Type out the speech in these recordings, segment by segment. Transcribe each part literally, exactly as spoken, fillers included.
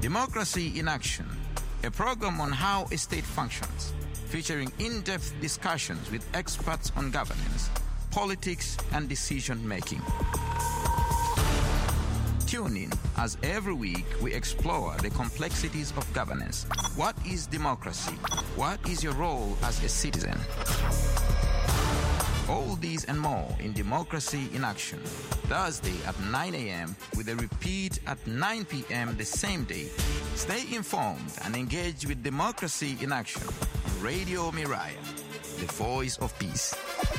Democracy in Action, a program on how a state functions, featuring in-depth discussions with experts on governance, politics, and decision-making. Tune in as every week we explore the complexities of governance. What is democracy? What is your role as a citizen? All these and more in Democracy in Action, Thursday at nine a.m. with a repeat at nine p.m. the same day. Stay informed and engage with Democracy in Action on Radio Mirai, the voice of peace.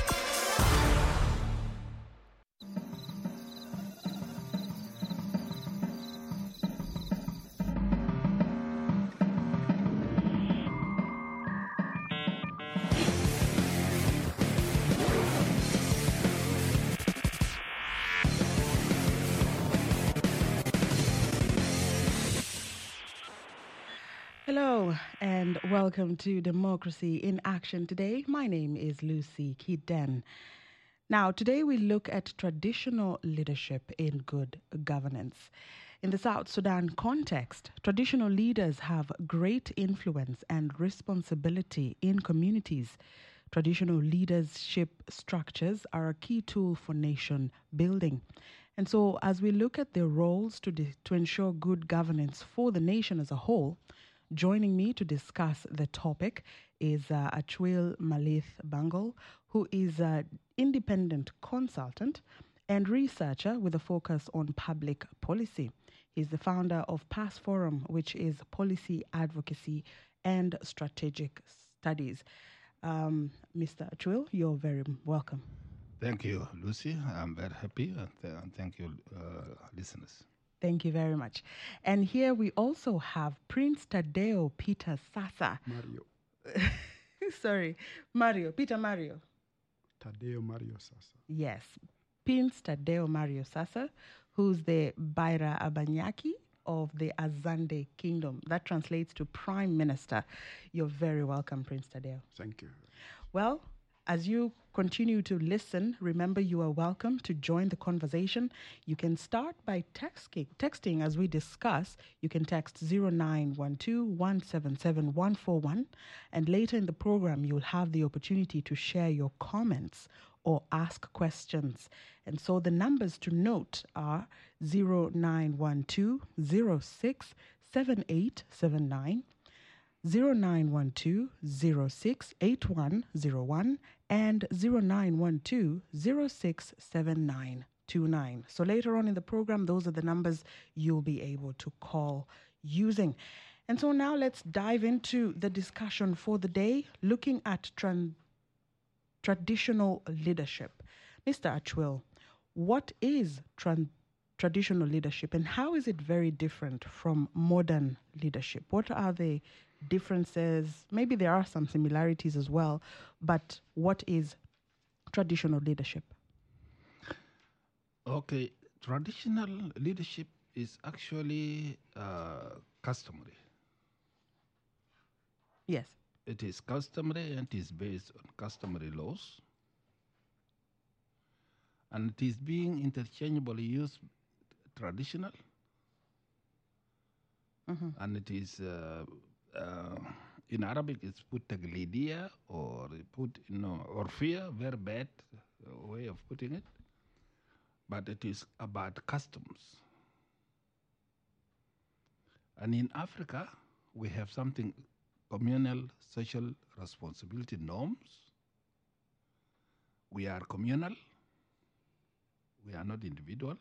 Hello and welcome to Democracy in Action today. My name is Lucy Kiden. Now, today we look at traditional leadership in good governance. In the South Sudan context, traditional leaders have great influence and responsibility in communities. Traditional leadership structures are a key tool for nation building. And so, as we look at their roles to, de- to ensure good governance for the nation as a whole, joining me to discuss the topic is uh, Achwil Malith Bangle, who is an independent consultant and researcher with a focus on public policy. He's the founder of PASS Forum, which is Policy Advocacy and Strategic Studies. Um, Mister Achwil, you're very welcome. Thank you, Lucy. I'm very happy, and, th- and thank you, uh, listeners. Thank you very much. And here we also have Prince Tadeo Peter Sasa. Mario. Sorry, Mario, Peter Mario. Tadeo Mario Sasa. Yes, Prince Tadeo Mario Sasa, who's the Baira Abanyaki of the Azande Kingdom. That translates to Prime Minister. You're very welcome, Prince Tadeo. Thank you. Well, as you continue to listen, remember you are welcome to join the conversation. You can start by texting, texting as we discuss. You can text zero nine one two, one seven seven, one four one, and later in the program you'll have the opportunity to share your comments or ask questions. And so the numbers to note are zero nine one two, zero six seven eight seven nine, zero nine one two, zero six eight one zero one and zero nine one two, zero six seven nine two nine. So later on in the program, those are the numbers you'll be able to call using. And so now let's dive into the discussion for the day, looking at tran- traditional leadership. Mister Achwil, what is tran- traditional leadership and how is it very different from modern leadership? What are the differences? Maybe there are some similarities as well, but what is traditional leadership? Okay, traditional leadership is actually uh, customary. Yes. It is customary and it is based on customary laws. And it is being interchangeably used traditional. Mm-hmm. And it is, uh, uh, in Arabic, it's put taglidia or put, you know, orfia, very bad way of putting it. But it is about customs. And in Africa, we have something communal social responsibility norms. We are communal. We are not individual.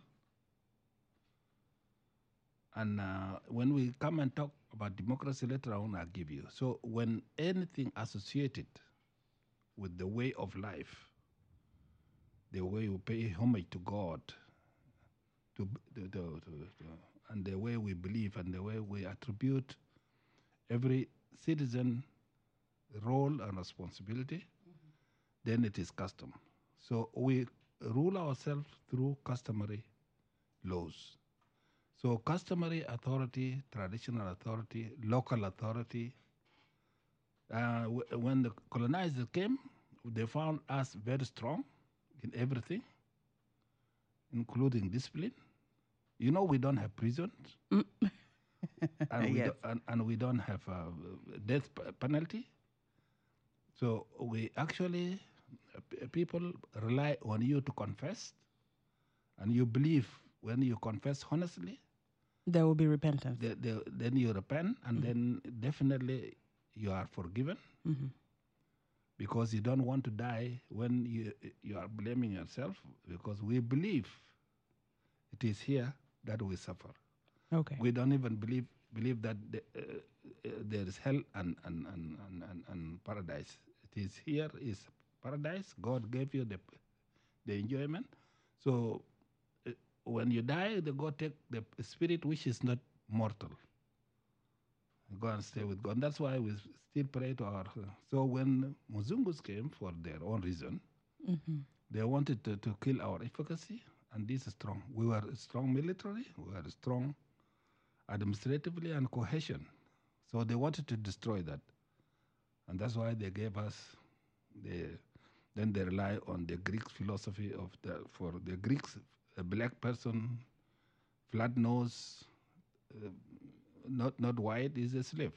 And uh, when we come and talk about democracy later on, I'll give you. So when anything associated with the way of life, the way we pay homage to God, to, to, to, to, to, and the way we believe and the way we attribute every citizen role and responsibility, mm-hmm. then it is custom. So we rule ourselves through customary laws. So customary authority, traditional authority, local authority. Uh, w- when the colonizers came, they found us very strong in everything, including discipline. You know, we don't have prisons. Mm. and, we Yes. do, and, and we don't have a death p- penalty. So we actually, uh, p- people rely on you to confess, and you believe when you confess honestly, There will be repentance. the, the, then you repent, and then definitely you are forgiven Mm-hmm. because you don't want to die when you you are blaming yourself, because we believe it is here that we suffer. Okay. We don't even believe believe that the, uh, uh, there is hell and and, and, and, and and paradise. It is here is paradise. God gave you the the enjoyment. So uh, when you die, the God take the spirit which is not mortal. Go and stay with God. And that's why we still pray to our. So when Muzungus came for their own reason, Mm-hmm. they wanted to, to kill our efficacy, and this is strong. We were strong military, we were strong administratively and cohesion. So they wanted to destroy that. And that's why they gave us the, then they rely on the Greek philosophy of the, for the Greeks, a black person, flat nose, uh, not, not white, is a slave.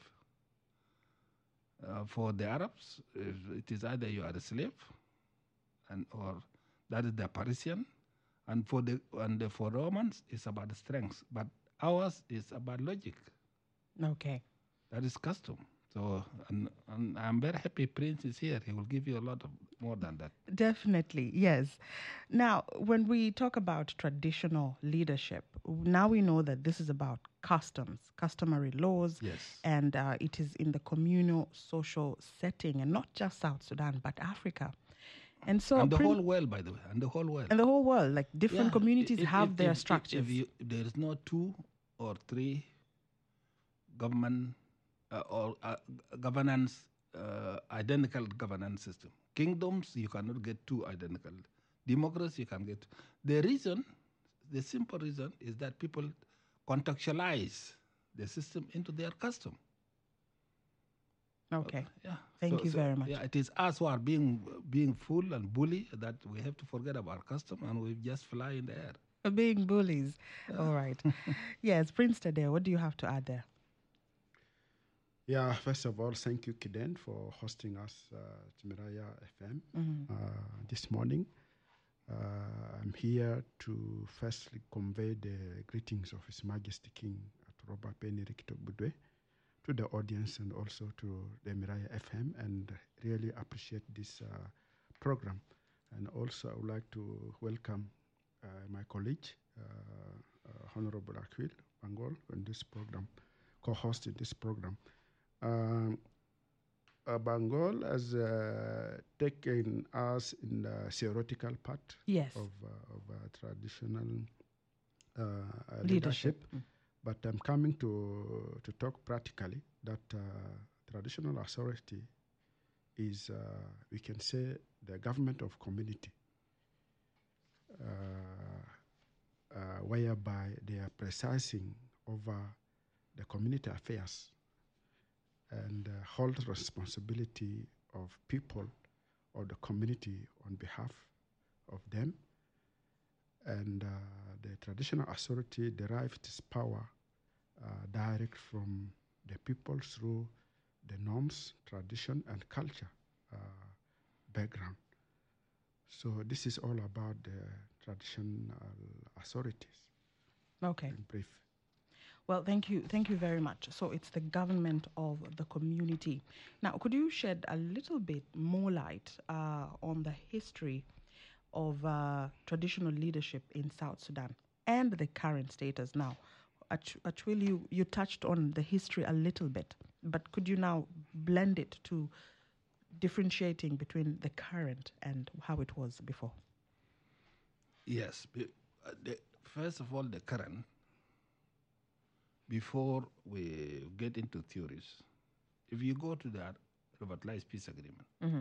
Uh, for the Arabs, uh, it is either you are a slave, and or that is the Parisian, and for the and the, for Romans, it's about strength. But ours is about logic. Okay. That is custom. So, and, and I'm very happy Prince is here. He will give you a lot of more than that. Definitely, yes. Now, when we talk about traditional leadership, now we know that this is about customs, customary laws, Yes. and uh, it is in the communal social setting, and not just South Sudan, but Africa. And so, And the Prin- whole world, by the way, and the whole world. and the whole world, like different Yeah, communities if- have if- their if- if- structures. If you, there is no two or three government uh, or uh, governance, uh, identical governance system. Kingdoms, you cannot get two identical. Democracy, you can get. The reason, the simple reason, is that people contextualize the system into their custom. Okay. Yeah. Thank So- you so, very much. Yeah, it is us who are being being fool and bully that we have to forget about custom and we just fly in the air. Uh, Being bullies. All right. Yes, Prince Tadeo, what do you have to add there? Yeah, first of all, thank you, Kiden, for hosting us uh, at Miraya F M Mhm. uh, this morning. Uh, I'm here to firstly convey the greetings of His Majesty King Robert Benedict Budwe to the audience and also to the Miraya F M, and really appreciate this uh, program. And also, I would like to welcome uh, my colleague, uh, uh, Honorable Akwil Bangol, on this program, co-hosting this program. Um, uh, Bangol has uh, taken us in the theoretical part Yes. of, uh, of uh, traditional uh, uh, Leadership. leadership. Mm. But I'm coming to to talk practically that uh, traditional authority is, uh, we can say, the government of community, uh, uh, whereby they are presiding over the community affairs and uh, hold responsibility of people or the community on behalf of them. And uh, the traditional authority derived its power uh, direct from the people through the norms, tradition, and culture uh, background. So this is all about the traditional authorities Okay. in brief. Well, thank you. Thank you very much. So it's the government of the community. Now, could you shed a little bit more light uh, on the history of uh, traditional leadership in South Sudan and the current status now? Ach- Actually, you, you touched on the history a little bit, but could you now blend it to differentiating between the current and how it was before? Yes. be- uh, the, first of all, the current, before we get into theories, if you go to that revitalized peace agreement, Mm-hmm.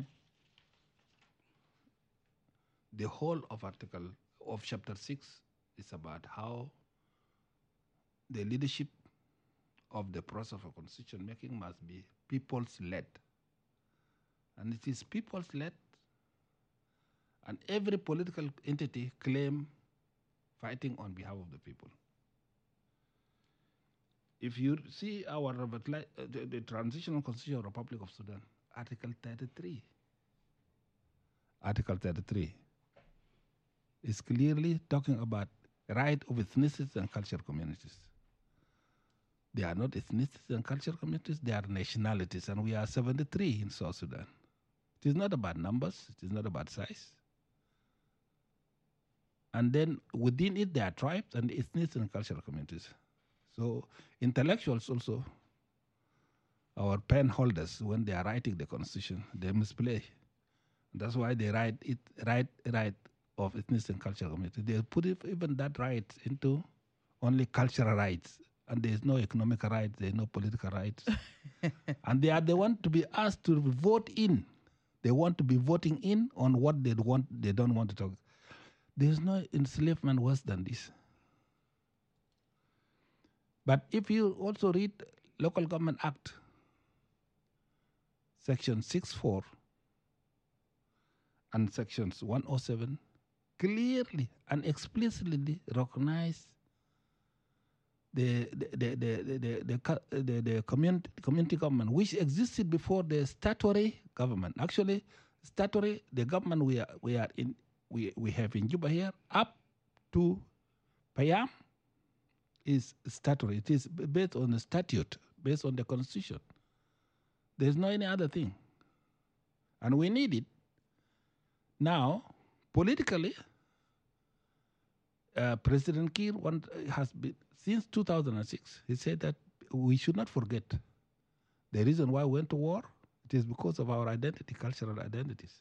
the whole of article of chapter six is about how the leadership of the process of constitution making must be people's led. And it is people's led, and every political entity claim fighting on behalf of the people. if you see our revitali- uh, the, the Transitional Constitution of the Republic of Sudan, Article thirty-three. Article thirty-three is clearly talking about right of ethnicities and cultural communities. They are not ethnicities and cultural communities, they are nationalities, and we are seventy-three in South Sudan. It is not about numbers, it is not about size. And then within it, there are tribes and ethnicities and cultural communities. So intellectuals also, our pen holders, when they are writing the constitution, they misplay. That's why they write it right right of ethnic and cultural community. They put it, even that right into only cultural rights, and there is no economic rights, there is no political rights, and they are the one to be asked to vote in. They want to be voting in on what they want. They don't want to talk. There is no enslavement worse than this. But if you also read Local Government Act, Section six four and Sections one oh seven, clearly and explicitly recognize the the the the the, the, the, the community, community government, which existed before the statutory government. Actually, statutory, the government we are we are in we we have in Juba here up to Payam is statutory. It is based on the statute, based on the constitution. There's no any other thing, and we need it now politically. Uh, President Kiir want, has been, since two thousand six, he said that we should not forget the reason why we went to war. It is because of our identity, cultural identities.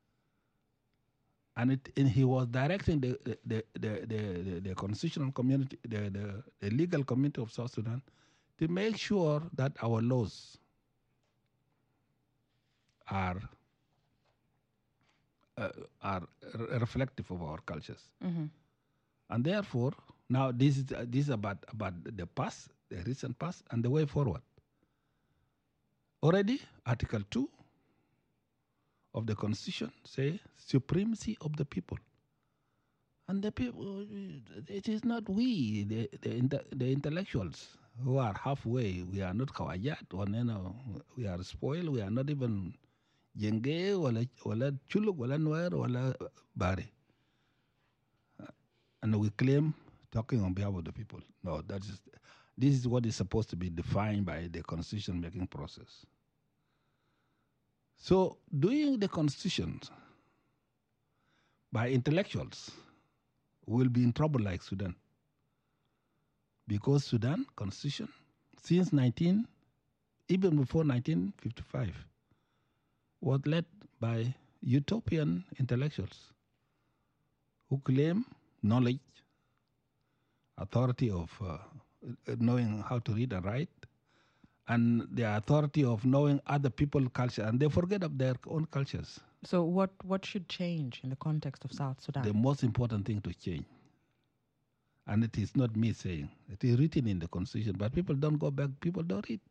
And, it, and he was directing the the, the, the, the, the constitutional community, the, the, the legal community of South Sudan, to make sure that our laws are uh, are re- reflective of our cultures. Mm-hmm. And therefore, now this is uh, this is about, about the past, the recent past, and the way forward. Already, Article two of the Constitution say supremacy of the people. And the people, it is not we, the the, the intellectuals, who are halfway. We are not Kawajat, or you know, we are spoiled. We are not even Jenge, wala wala Chuluk, wala Nuer, wala Bari. And we claim talking on behalf of the people. No, that is, this is what is supposed to be defined by the constitution-making process. So doing the constitution by intellectuals will be in trouble like Sudan. Because Sudan constitution, since nineteen, even before nineteen fifty-five, was led by utopian intellectuals who claim knowledge, authority of uh, knowing how to read and write, and the authority of knowing other people's culture, and they forget of their own cultures. So what, what should change in the context of South Sudan? The most important thing to change, and it is not me saying, it is written in the constitution, but people don't go back, people don't read.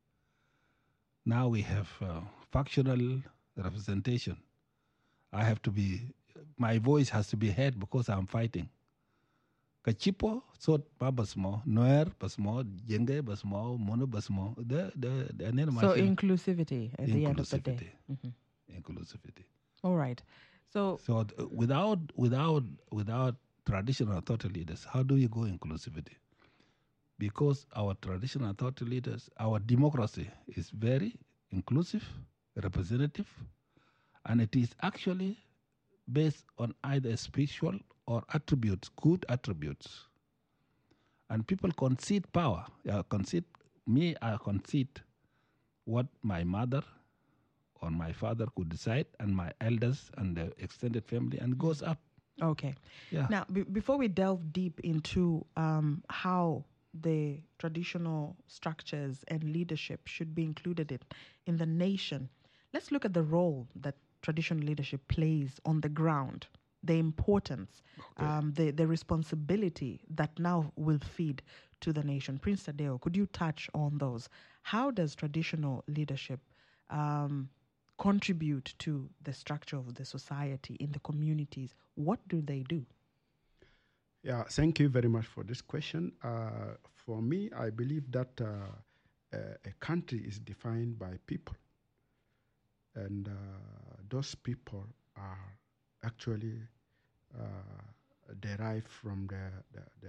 Now we have uh, factional representation. I have to be, my voice has to be heard because I'm fighting. Kachipo, sot pa basmo, Noer basmo, Jenge basmo, Mono basmo. The the the name. So inclusivity at the end of the day. Mm-hmm. Inclusivity. All right. So so th- without without without traditional authority leaders, how do you go inclusivity? Because our traditional authority leaders, our democracy is very inclusive, representative, and it is actually based on either spiritual or attributes, good attributes. And people concede power. Uh, concede, me, I concede what my mother or my father could decide, and my elders and the extended family, and goes up. Okay. Yeah. Now, b- before we delve deep into um, how the traditional structures and leadership should be included in, in the nation, let's look at the role that traditional leadership plays on the ground, the importance, okay. um, the, the responsibility that now will feed to the nation. Prince Tadeo, could you touch on those? How does traditional leadership um, contribute to the structure of the society in the communities? What do they do? Yeah, thank you very much for this question. Uh, for me, I believe that uh, a, a country is defined by people, and uh, those people are actually uh, derived from the the the,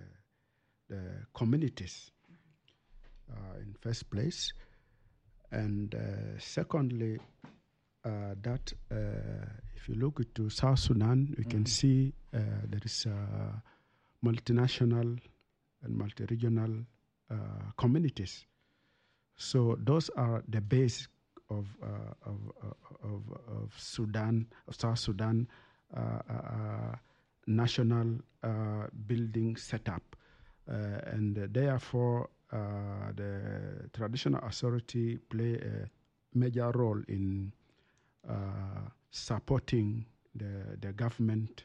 the, the communities uh, in first place, and uh, secondly, uh, that uh, if you look into South Sudan, we mm. can see uh, there is a multinational and multi-regional uh, communities. So those are the base of uh, of, of of Sudan, of South Sudan uh, uh, national uh, building setup, uh, and therefore uh, the traditional authority play a major role in uh, supporting the the government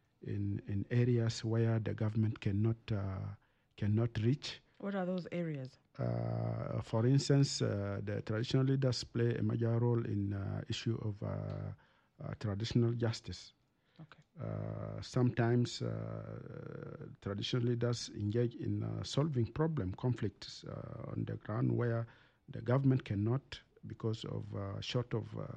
in in areas where the government cannot uh, cannot reach. What are those areas? Uh, for instance, uh, the traditional leaders play a major role in uh, issue of uh, uh, traditional justice. Okay. Uh, sometimes uh, traditional leaders engage in uh, solving problem conflicts uh, on the ground where the government cannot because of uh, short of uh,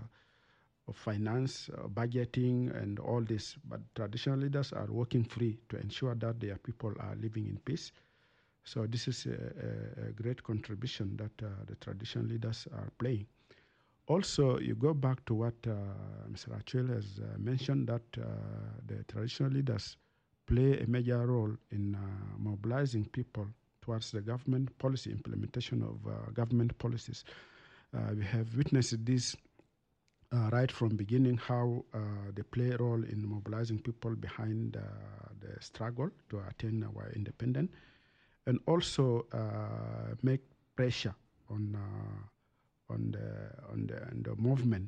of finance, uh, budgeting, and all this. But traditional leaders are working free to ensure that their people are living in peace. So this is a, a, a great contribution that uh, the traditional leaders are playing. Also, you go back to what uh, Mister Achille has uh, mentioned, that uh, the traditional leaders play a major role in uh, mobilizing people towards the government policy, implementation of uh, government policies. Uh, we have witnessed this uh, right from beginning, how uh, they play a role in mobilizing people behind uh, the struggle to attain our independence, and also uh, make pressure on uh, on the on the, on the movement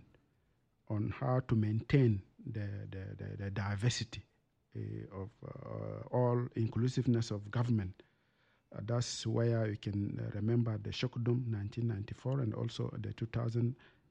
on how to maintain the the, the, the diversity uh, of uh, all inclusiveness of government. Uh, that's where you can uh, remember the Shokudum nineteen ninety-four and also the two thousand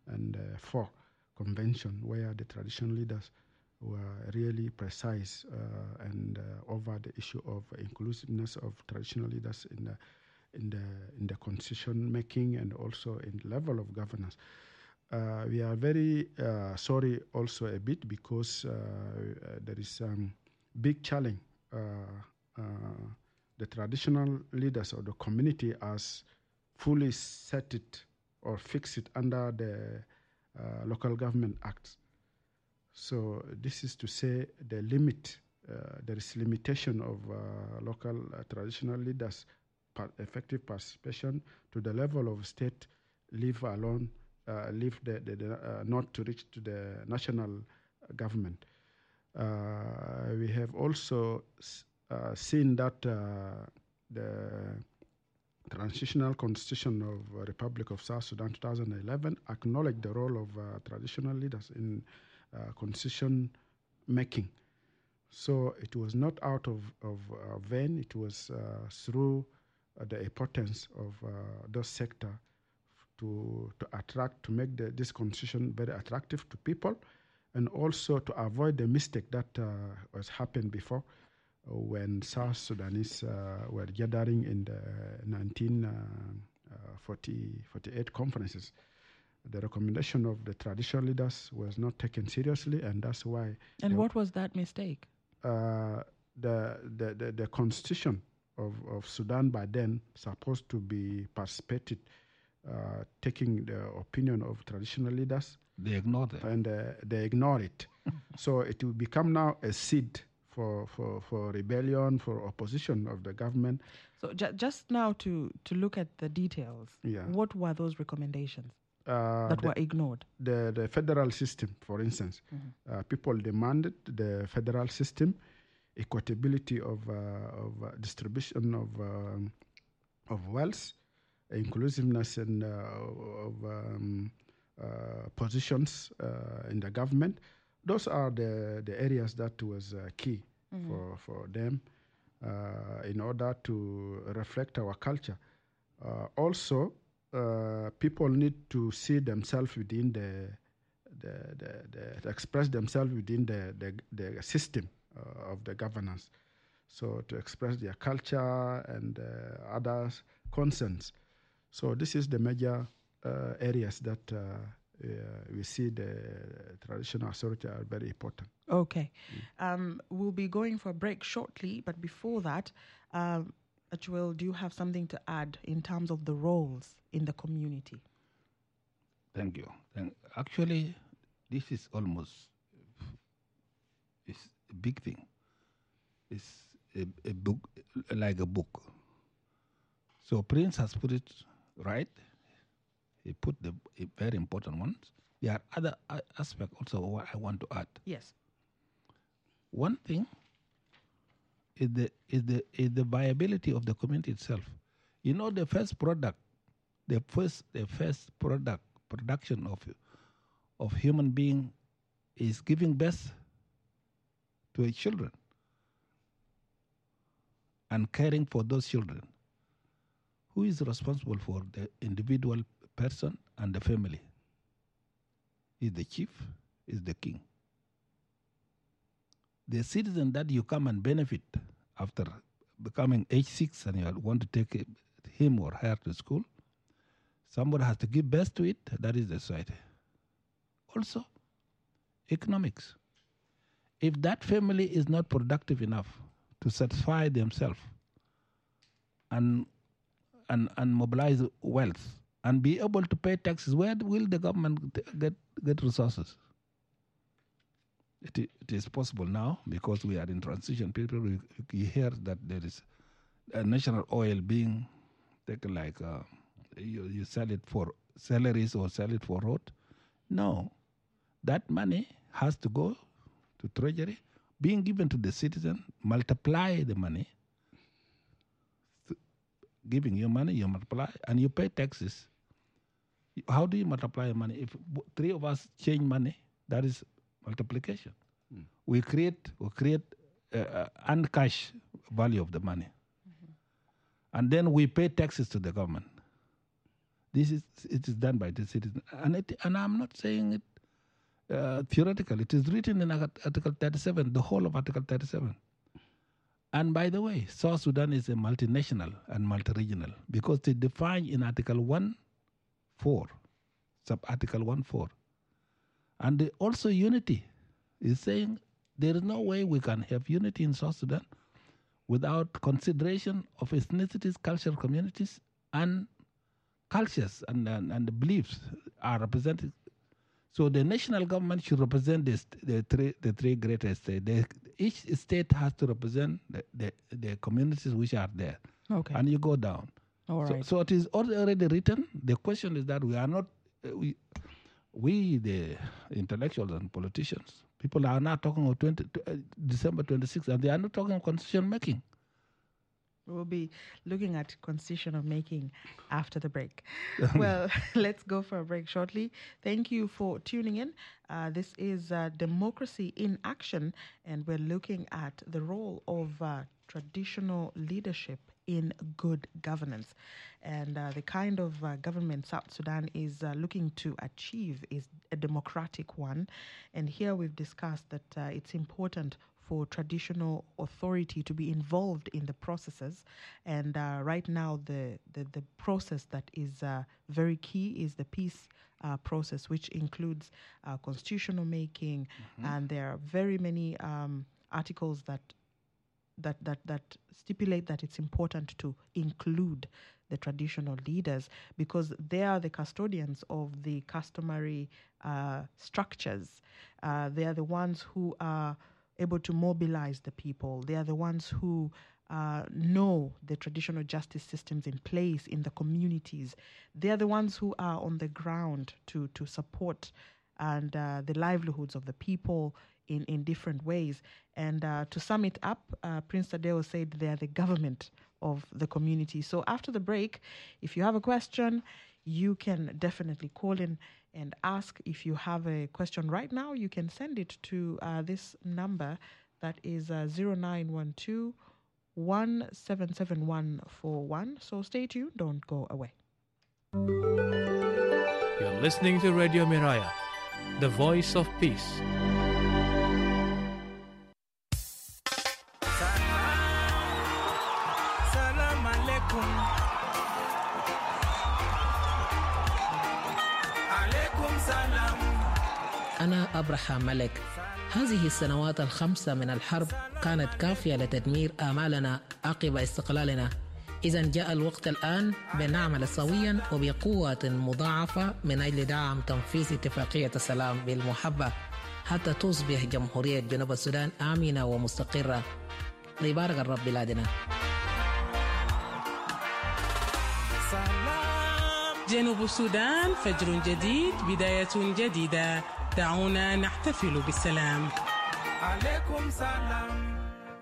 four convention, where the traditional leaders were really precise uh, and uh, over the issue of inclusiveness of traditional leaders in the in the in the constitution making and also in the level of governance. Uh, we are very uh, sorry also a bit because uh, uh, there is a um, big challenge. Uh, uh, the traditional leaders of the community has fully set it or fix it under the uh, local government acts. So this is to say the limit, uh, there is limitation of uh, local uh, traditional leaders' par- effective participation to the level of state, leave alone, uh, leave the, the, the uh, not to reach to the national government. Uh, we have also uh, seen that uh, the Transitional Constitution of uh, Republic of South Sudan two thousand eleven acknowledged the role of uh, traditional leaders in uh, constitution making. So it was not out of, of uh, vain, it was uh, through uh, the importance of uh, those sector to to attract, to make the, this constitution very attractive to people, and also to avoid the mistake that uh, was happened before when South Sudanese uh, were gathering in the nineteen forty-eight conferences. The recommendation of the traditional leaders was not taken seriously, and that's why. And what was that mistake? Uh, the, the, the, the constitution of, of Sudan by then supposed to be participated, uh, taking the opinion of traditional leaders. They ignored it. And uh, they ignore it. So it will become now a seed for, for, for rebellion, for opposition of the government. So ju- just now to, to look at the details, yeah. What were those recommendations uh, that the, were ignored? The, the federal system, for instance. Mm-hmm. Uh, people demanded the federal system, equitability of, uh, of uh, distribution of, um, of wealth, inclusiveness and, uh, of um, uh, positions uh, in the government. Those are the, the areas that was uh, key mm-hmm. for, for them uh, in order to reflect our culture. Uh, also, uh, people need to see themselves within the, the, the, the to express themselves within the, the, the system uh, of the governance. so to express their culture and uh, other concerns. So this is the major uh, areas that uh, uh, we see the traditional authority are very important. Okay. Mm. Um, we'll be going for a break shortly, but before that, um, Achuel, do you have something to add in terms of the roles in the community? Thank you. Thank, actually, this is almost it's a big thing. It's a, a book, like a book. So Prince has put it right. He put the very important ones. There are other uh, aspects also what I want to add. Yes. One thing is the is the is the viability of the community itself. You know, the first product, the first the first product production of of human being is giving birth to a children and caring for those children. Who is responsible for the individual person and the family? Is the chief, is the king. The citizen that you come and benefit after becoming age six and you want to take him or her to school, somebody has to give birth to it, that is the society. Also, economics. If that family is not productive enough to satisfy themselves and, and, and mobilize wealth and be able to pay taxes, where will the government get, get resources? It, it is possible now because we are in transition. People, we, we hear that there is a national oil being taken, like uh, you, you sell it for salaries or sell it for road. No, that money has to go to treasury, being given to the citizen, multiply the money, giving you money, you multiply, and you pay taxes. How do you multiply money? If three of us change money, that is multiplication. Mm. We create we create uh, uncash value of the money, mm-hmm. and then we pay taxes to the government. This is it is done by the citizen, and it, and I'm not saying it uh, theoretically. It is written in Article thirty-seven, the whole of Article thirty-seven. And by the way, South Sudan is a multinational and multi-regional because they define in Article one four, sub-Article one four. And the also unity is saying there is no way we can have unity in South Sudan without consideration of ethnicities, cultural communities, and cultures and, and, and the beliefs are represented. So the national government should represent this, the three the three greatest states. The, each state has to represent the, the, the communities which are there. Okay. And you go down. All so, right. so it is already written. The question is that we are not, uh, we, we the intellectuals and politicians, people are now talking of twenty, uh, December twenty-sixth, and they are not talking of constitution making. We'll be looking at constitutional making after the break. Well, let's go for a break shortly. Thank you for tuning in. Uh, this is uh, Democracy in Action, and we're looking at the role of uh, traditional leadership in good governance. And uh, the kind of uh, government South Sudan is uh, looking to achieve is a democratic one. And here we've discussed that uh, it's important for traditional authority to be involved in the processes. And uh, right now, the, the, the process that is uh, very key is the peace uh, process, which includes uh, constitutional making. Mm-hmm. And there are very many um, articles that, that, that, that stipulate that it's important to include the traditional leaders because they are the custodians of the customary uh, structures. Uh, they are the ones who are able to mobilize the people. They are the ones who uh, know the traditional justice systems in place in the communities. They are the ones who are on the ground to, to support and uh, the livelihoods of the people in, in different ways. And uh, to sum it up, uh, Prince Tadeo said they are the government of the community. So after the break, if you have a question, you can definitely call in and ask. If you have a question right now, you can send it to uh, this number that is uh, zero nine one two, one seven seven one four one. So stay tuned, don't go away. You're listening to Radio Miraya, the voice of peace. أنا أبرحة ملك. هذه السنوات الخمسة من الحرب كانت كافية لتدمير آمالنا عقب استقلالنا. إذن جاء الوقت الآن بنعمل سويا وبقوة مضاعفة من أجل دعم تنفيذ اتفاقية السلام بالمحبة حتى تصبح جمهورية جنوب السودان آمنة ومستقرة. ليبارك الرب بلادنا. جنوب السودان فجر جديد، بداية جديدة. دعونا نحتفل بالسلام. عليكم سلام.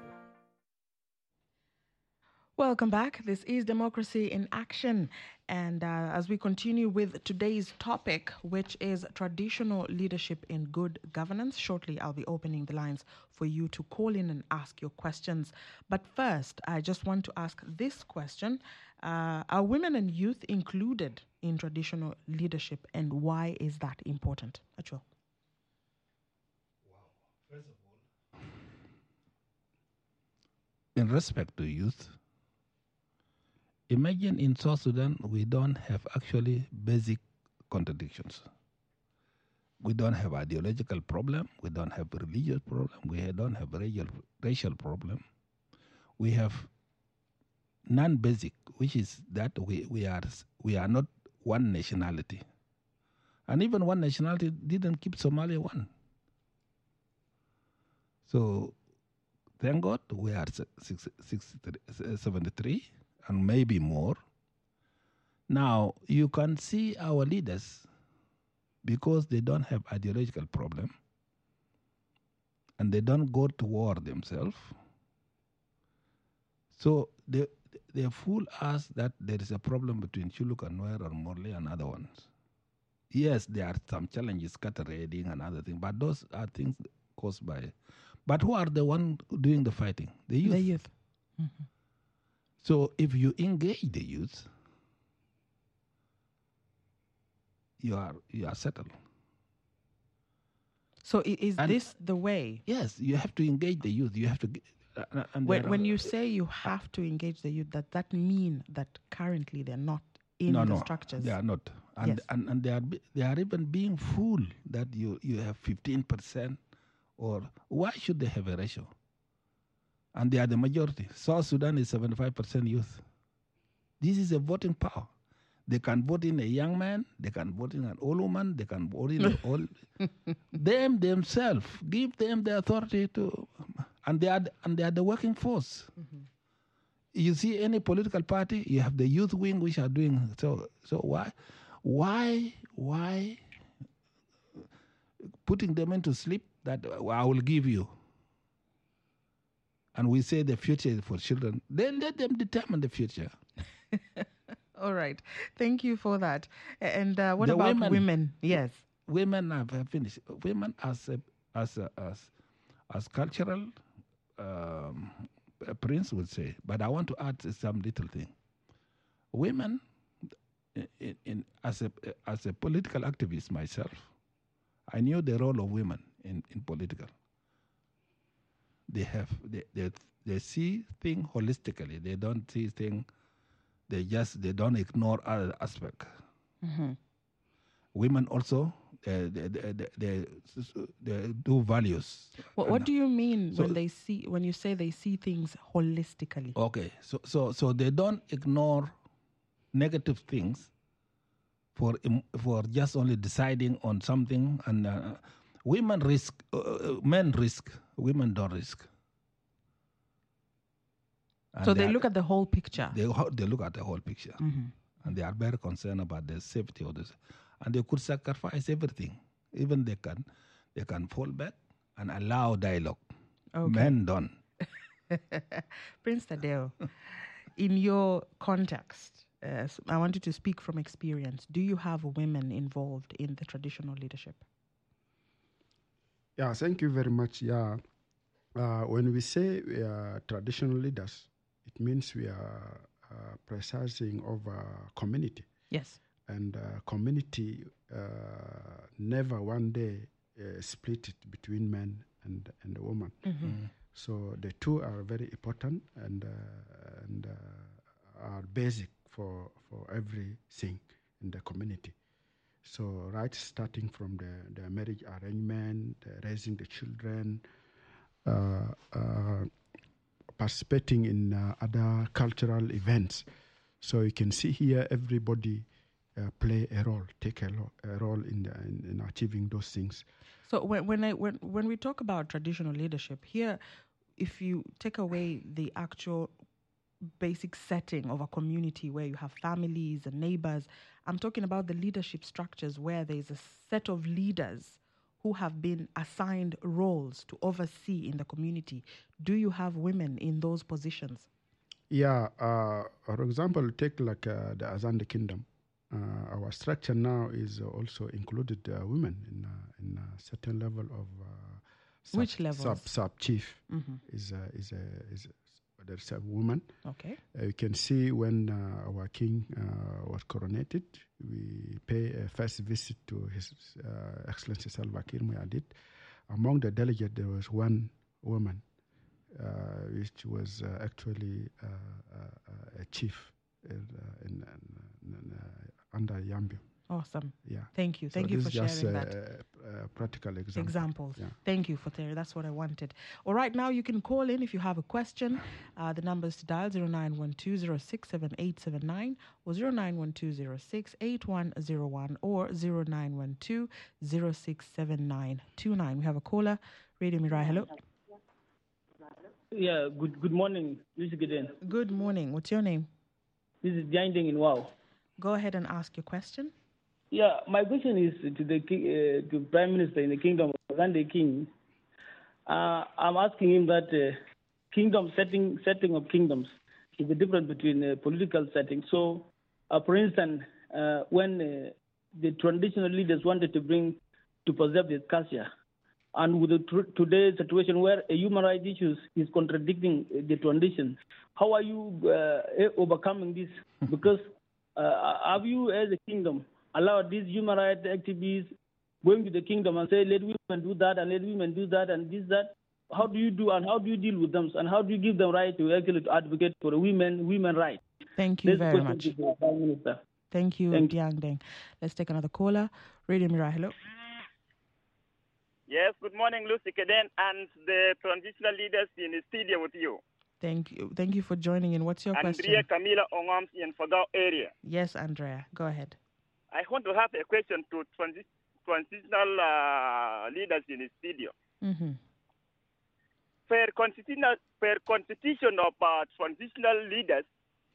Welcome back. This is Democracy in Action. And uh, as we continue with today's topic, which is traditional leadership in good governance, shortly I'll be opening the lines for you to call in and ask your questions. But first, I just want to ask this question. Uh, are women and youth included in traditional leadership, and why is that important? Achul. Wow. First of all, in respect to youth, imagine in South Sudan, we don't have actually basic contradictions. We don't have ideological problem. We don't have religious problem. We don't have racial, racial problem. We have non-basic, which is that we, we are we are not one nationality. And even one nationality didn't keep Somalia one. So thank God we are six, six, seventy-three and maybe more. Now you can see our leaders, because they don't have ideological problem and they don't go to war themselves. So they they fool us that there is a problem between Chuluk and Nuer or Morley and other ones. Yes, there are some challenges, cattle raiding and other things, but those are things caused by. But who are the one doing the fighting? The youth. The youth. Mm-hmm. So if you engage the youth, you are you are settled. So i- is And this the way? Yes, you have to engage the youth. You have to. Uh, and When, there when are- you say you have to engage the youth, that that mean that currently they're not in no, the no, structures? they are not, and Yes. and, and they are be- they are even being fooled that you you have fifteen percent, or why should they have a ratio? And they are the majority. South Sudan is seventy-five percent youth. This is a voting power. They can vote in a young man, they can vote in an old woman, they can vote in an old. Them themselves give them the authority to, and they are the- and they are the working force. You see any political party, you have the youth wing which are doing so. So why, why, why putting them into sleep that uh, I will give you? And we say the future is for children. Then let them determine the future. All right. Thank you for that. A- And uh, what The about women. women? Yes. Women have have finished. Women as a, as a, as as cultural um, a prince would say. But I want to add some little thing. Women, in, in as a as a political activist myself, I knew the role of women in, in political. They have they, they they see things holistically. They don't see things. They just they don't ignore other aspect. Women also they they, they, they, they, they do values. What, what And- do you mean so- when they see when you say they see things holistically? Okay, so so so they don't ignore negative things for im- for just only deciding on something, and uh, women risk, uh, uh, men risk, women don't risk. And So they are- look at the whole picture. they ho- they look at the whole picture, and they are very concerned about the safety of this, and they could sacrifice everything. Even they can they can fall back and allow dialogue. Okay. Men don't. Prince Tadeo, in your context, uh, s- I want you to speak from experience. Do you have women involved in the traditional leadership? Yeah, thank you very much. Yeah, uh, when we say we are traditional leaders, it means we are uh, presiding over community, Yes. and uh, community uh, never one day uh, split it between men and and woman. So the two are very important and uh, and uh, are basic for for everything in the community. So, right, starting from the, the marriage arrangement, the raising the children, uh, uh, participating in uh, other cultural events. So you can see here everybody uh, play a role, take a, lo- a role in, the, in in achieving those things. So when when I when when we talk about traditional leadership here, if you take away the actual basic setting of a community where you have families and neighbors, I'm talking about the leadership structures where there's a set of leaders who have been assigned roles to oversee in the community. Do you have women in those positions? Yeah, uh, for example, take like uh, the Azande Kingdom. Uh, our structure now is also included uh, women in uh, in a certain level of uh, sub, Which levels? sub sub chief Mhm. is a, is a, is a, there's a woman. Okay. Uh, you can see when uh, our king uh, was coronated, we pay a first visit to His uh, Excellency Salva Kiir Mayardit. Among the delegates, there was one woman, uh, which was uh, actually uh, uh, a chief in, uh, in, in, in, uh, under Yambio. Awesome. Yeah. Thank you. So Thank you this for is just sharing a, that. a, a practical example. Examples. Yeah. Thank you for Terry. That's what I wanted. All right, now you can call in if you have a question. Uh, the numbers to dial zero nine one two zero six seven eight seven nine or zero nine one two zero six eight one zero one or zero nine one two zero six seven nine two nine. We have a caller. Radio Mirai, hello. Yeah, good good morning, Mister Gideon. Good morning. What's your name? This is Jinding in Wow. Go ahead and ask your question. Yeah, my question is to the uh, to Prime Minister in the Kingdom of Zande King. Uh, I'm asking him that uh, kingdom setting setting of kingdoms is the difference between uh, political setting. So, uh, for instance, uh, when uh, the traditional leaders wanted to bring to preserve the culture, and with the tr- today's situation where a human rights issues is contradicting uh, the tradition, how are you uh, overcoming this? Because uh, have you, as a kingdom, allowed these human rights activists going to the kingdom and say, let women do that and let women do that and this, that? How do you do and how do you deal with them? And how do you give them right to actually to advocate for women women rights? Thank you That's very the question much. to the Prime Minister. Thank you, Thank you. Diang Deng. Let's take another caller. Radio Mirai, hello. Yes, good morning, Lucy Keden and the transitional leaders in the studio with you. Thank you. Thank you for joining in. What's your Andrea question? Camila Ongams in Fagao area. Yes, Andrea. Go ahead. I want to have a question to transi- transitional uh, leaders in the studio. Mm-hmm. Per constitutional, per constitution of uh, transitional leaders,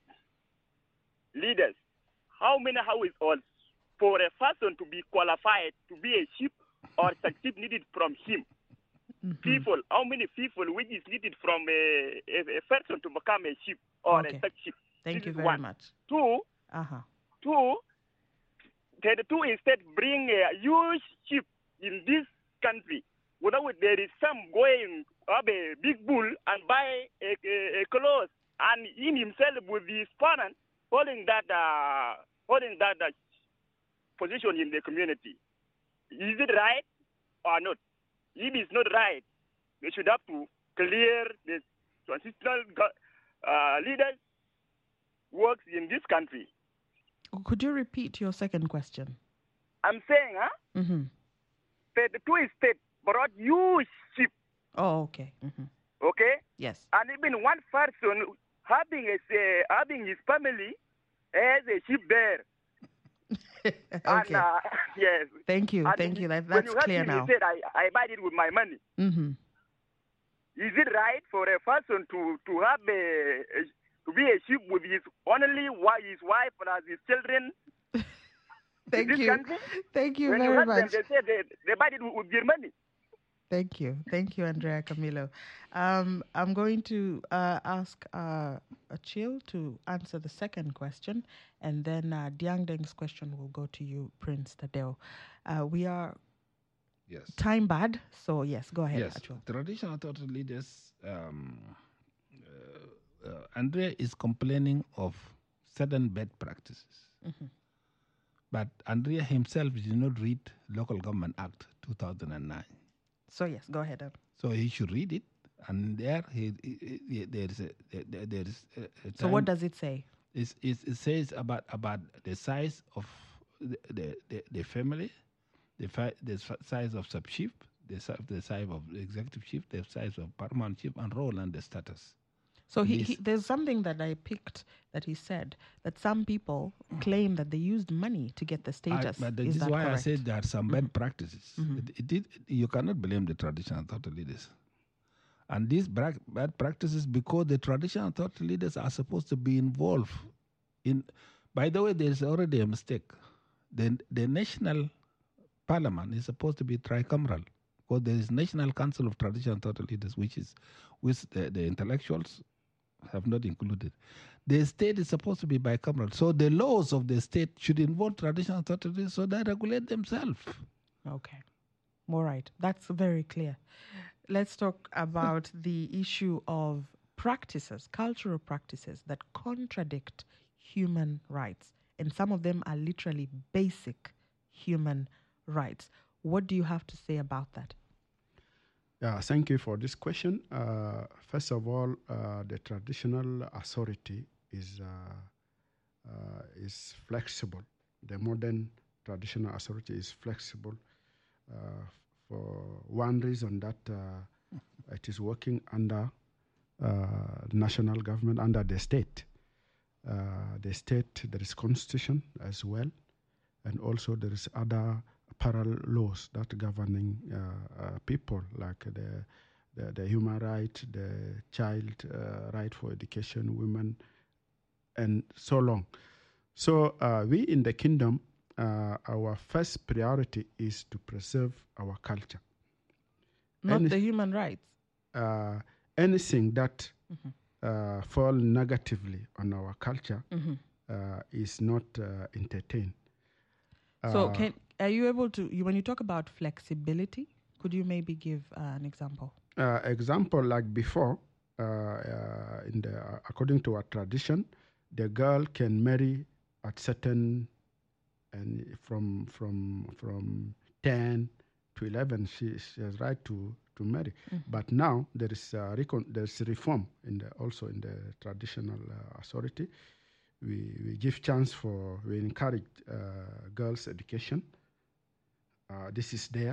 leaders, how many households for a person to be qualified to be a chief or succeed needed from him? Mm-hmm. People, how many people which is needed from a, a, a person to become a chief or Okay. a such chief? Thank This you is very one. much. Two, Uh-huh. two, the two instead bring a huge chief in this country. Without there is some going up a big bull and buy a, a, a clothes and in himself with his parent holding that uh, holding that uh, position in the community. Is it right or not? If it's not right, they should have to clear the transitional uh, leaders works in this country. Could you repeat your second question? I'm saying, huh? Mm-hmm. That the two states brought huge ship, Oh, okay. Mm-hmm. okay? Yes. And even one person having a, uh, having his family as a ship there. Okay. And, uh, yes. Thank you. And Thank you. That, when that's you heard clear him, now. He said, I, I buy it with my money. Mm-hmm. Is it right for a person to, to have a, a to be a ship with his only wife, his wife and his children? Thank in this you. country? Thank you when very you heard much. them, they said they, they buy it with, with their money. Thank you. Thank you, Andrea Camilo. Um, I'm going to uh, ask uh, Achille to answer the second question, and then uh, Diang Deng's question will go to you, Prince Tadeo. Uh, we are Yes. time bad, so yes, go ahead, Yes. Achille. Traditional authority leaders, um, uh, uh, Andrea is complaining of certain bad practices. Mm-hmm. But Andrea himself did not read Local Government Act two thousand nine. So yes, go ahead. uh. So he should read it. And there he, he, he- there is a, there, there is a, a So what time- does it say? It's, it's, it says about, about the size of the the, the, the family, the fi- the s- size of sub chief, the si- the size of executive chief, the size of paramount chief, and role and the status. So he, This- he, there's something that I picked that he said that some people claim that they used money to get the I- status. but is this is that why correct? I said there are some bad practices. It, it did, you cannot blame the traditional authority leaders. And these bra- bad practices, because the traditional authority leaders are supposed to be involved in. By the way, there is already a mistake. The, the national parliament is supposed to be tricameral, because there is National Council of Traditional Authority Leaders, which is which the, the intellectuals have not included. The state is supposed to be bicameral, so the laws of the state should involve traditional authority leaders so they regulate themselves. Okay. All right. That's very clear. Let's talk about the issue of practices, cultural practices that contradict human rights. And some of them are literally basic human rights. What do you have to say about that? Yeah, thank you for this question. Uh, first of all, uh, the traditional authority is uh, uh, is flexible. The modern traditional authority is flexible uh, for one reason that uh, it is working under uh, national government, under the state. Uh, the state, there is constitution as well, and also there is other parallel laws that governing uh, uh, people, like the, the the human right, the child uh, right for education, women, and so long. So uh, we in the kingdom, uh, our first priority is to preserve our culture. Not Any- the human rights. Uh, anything that uh, fall negatively on our culture uh, is not uh, entertained. So Uh, can are you able to, you, when you talk about flexibility, could you maybe give uh, an example? Uh, example, like before, uh, uh, in the uh, according to our tradition, the girl can marry at certain, and from from from ten to eleven, she, she has right to to marry. But now there is uh, recon- there's reform in the also in the traditional uh, authority. We we give chance for, we encourage uh, girls' education. Uh, this is there.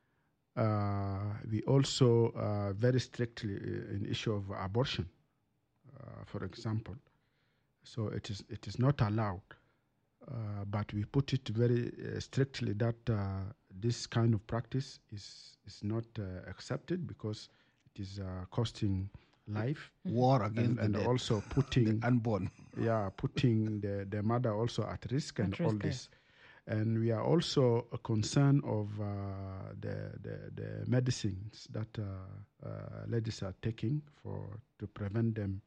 Uh, we also uh, very strictly uh, in issue of abortion, uh, for example. So it is it is not allowed, uh, but we put it very uh, strictly that uh, this kind of practice is is not uh, accepted because it is uh, costing life, War and, against and the dead, also putting the unborn. yeah, putting the, the mother also at risk and At all risk, this. And we are also uh, concerned of uh, the, the the medicines that uh, uh, ladies are taking for to prevent them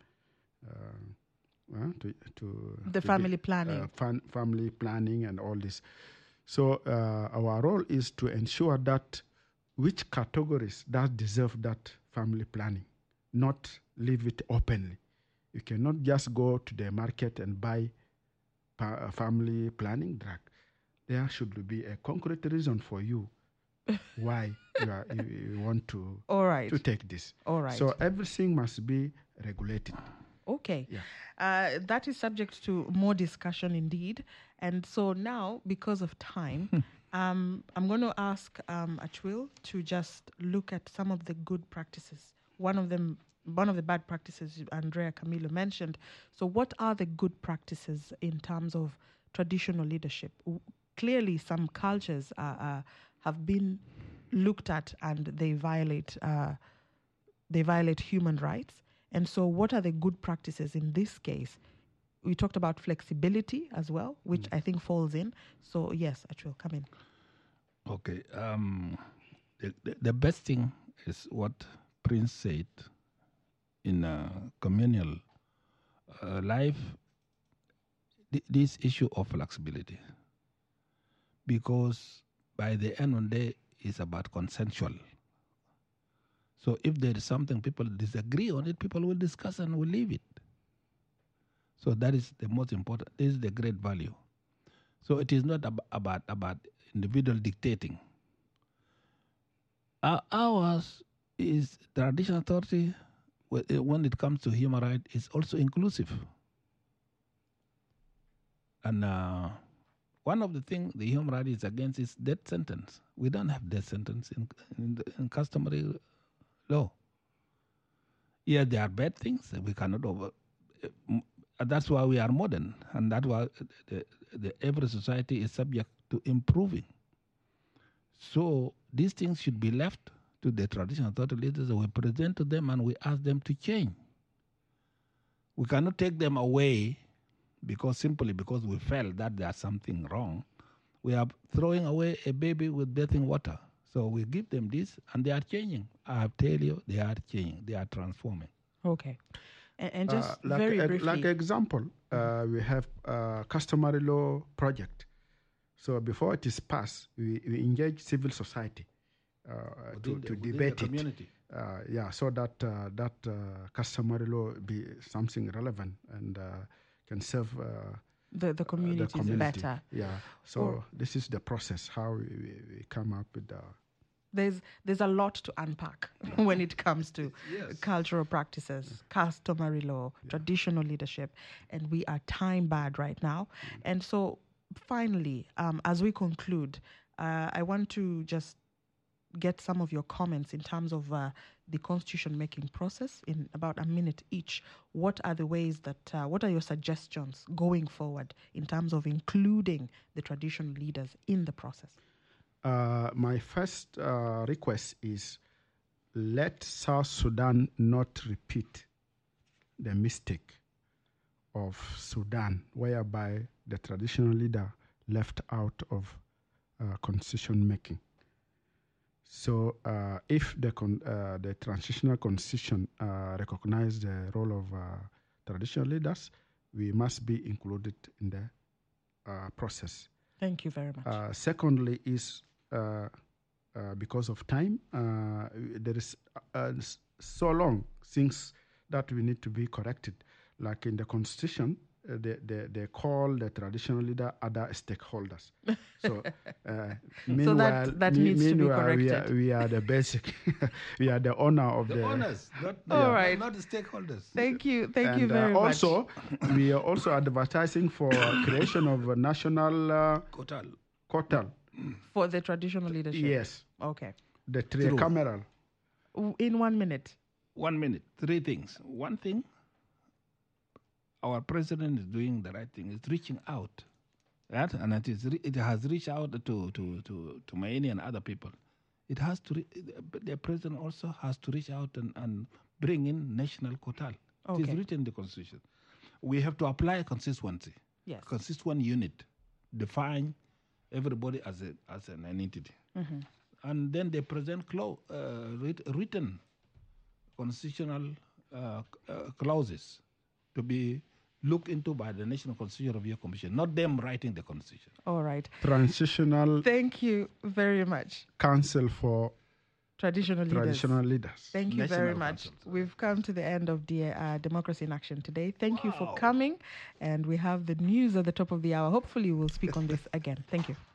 uh, uh, to to The to family be- planning. uh, fam- family planning and all this. So uh, our role is to ensure that which categories that deserve that family planning, not leave it openly. You cannot just go to the market and buy pa- family planning drug. There should be a concrete reason for you why you, are, you, you want to All right. to take this. All right. So everything must be regulated. Okay. Yeah. Uh, that is subject to more discussion indeed. And so now, because of time, um, I'm going to ask um, Achwil to just look at some of the good practices. One of them, one of the bad practices Andrea Camilo mentioned. So what are the good practices in terms of traditional leadership? W- Clearly, some cultures uh, uh, have been looked at and they violate uh, they violate human rights. And so what are the good practices in this case? We talked about flexibility as well, which I think falls in. So yes, Achwil, come in. Okay. Um, the, the, the best thing is what Prince said in uh, communal uh, life, th- this issue of flexibility. Because by the end of the day, it's about consensual. So if there is something people disagree on it, people will discuss and will leave it. So that is the most important. This is the great value. So it is not ab- about about individual dictating. Our, ours is traditional authority. wh- uh, When it comes to human rights, is also inclusive. And uh, One of the things the human rights is against is death sentence. We don't have death sentence in, in, the, in customary law. Yeah, there are bad things that we cannot over. Uh, that's why we are modern, and that's why the, the, every society is subject to improving. So these things should be left to the traditional authority leaders. We present to them and we ask them to change. We cannot take them away because simply because we felt that there's something wrong. We are throwing away a baby with bathing water. So we give them this and they are changing. I tell you, they are changing. They are transforming. Okay. And, and just uh, like, very uh, briefly. Like example, uh, we have a customary law project. So before it is passed, we, we engage civil society uh, to, the, to debate the it. Uh, yeah, so that uh, that uh, customary law be something relevant and uh, can serve uh, the the community, uh, the community better. Yeah. So or, this is the process how we, we, we come up with the. There's there's a lot to unpack when it comes to yes. cultural practices, customary law, yeah. traditional leadership, and we are time bad right now. Mm. And so, finally, um, as we conclude, uh, I want to just get some of your comments in terms of uh, the constitution-making process in about a minute each. What are the ways that, uh, what are your suggestions going forward in terms of including the traditional leaders in the process? Uh, my first uh, request is let South Sudan not repeat the mistake of Sudan, whereby the traditional leader left out of uh, constitution making. So uh, if the con- uh, the transitional constitution uh, recognizes the role of uh, traditional leaders, we must be included in the uh, process. Thank you very much. Uh, secondly is, uh, uh, because of time, uh, there is uh, so long things that we need to be corrected. Like in the constitution, uh, they, they, they call the traditional leader other stakeholders. So, uh, so that, that me, needs to be corrected. We are, we are the basic, we are the owner of the... The owners, not, All yeah, right. not the stakeholders. Thank you, thank and, you very uh, much. Also, we are also advertising for creation of a national... Uh, Kotal. Kotal. For the traditional leadership? Yes. Okay. The tricameral. In one minute. One minute. Three things. One thing, our president is doing the right thing. It's reaching out. Right? And it, is re- it has reached out to, to, to, to Maini and other people. It has to, re- the president also has to reach out and, and bring in national Kotal. Okay. It is written in the constitution. We have to apply consistency. Yes. Consistent unit. Define everybody as a as an entity. Mm-hmm. And then they present clo- uh, writ- written constitutional uh, uh, clauses to be looked into by the National Constitutional Review Commission, not them writing the constitution. All right. Transitional. Thank you very much. Council for Traditional leaders. Traditional leaders. Thank you National very much. Council. We've come to the end of the uh, Democracy in Action today. Thank Wow. you for coming. And we have the news at the top of the hour. Hopefully we'll speak on this again. Thank you.